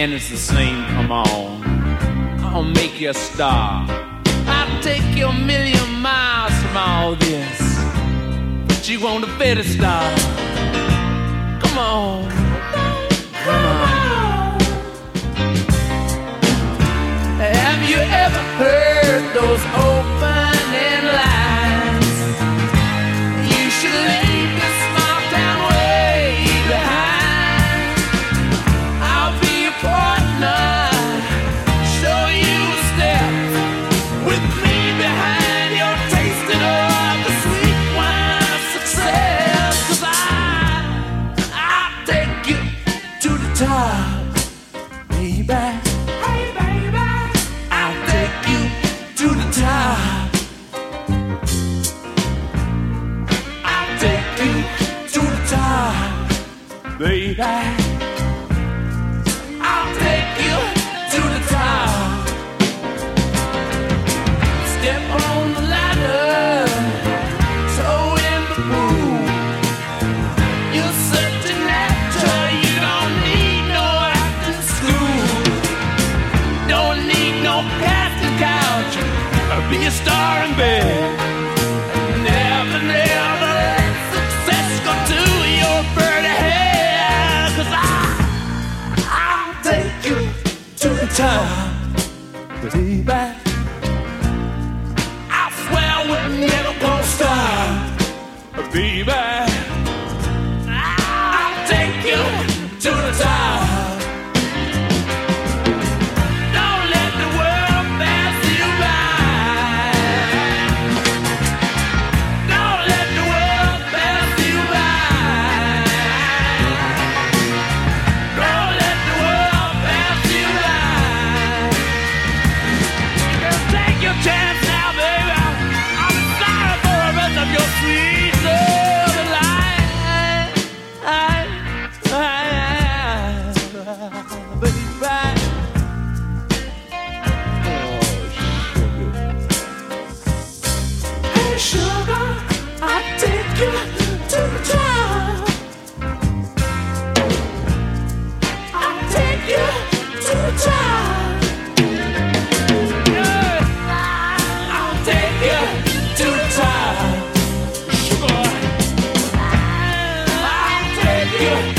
and it's the same, come on. I'll make you a star. I'll take you a million miles from all this, but you want a better star. Come on, come on. Have you ever heard those opening lines? You should leave this small town way behind. I'll be your partner, show you a step with me behind your tasting of the sweet wine of success. 'Cause I'll take you to the top, baby. Hey, baby, I'll take you to the top. I'll take you to the top, baby. I'll take you to the top. Step on the ladder, toe in the pool. You're such an actor, you don't need no acting school. Don't need no casting couch, or be a star in bed. Never, never let success go to your birdie head. 'Cause I'll take you to the top, baby. I swear we're never gonna stop, baby. I'll take you to the top. Don't let the world pass you by. Don't let the world pass you by. Don't let the world pass you by. You can take your chance now, baby. I'm sorry for the rest of your sweet love life, baby. Hey, sugar, I'll take you to the top. I'll take you to the top. I'll take you to the top. Sugar, I'll take you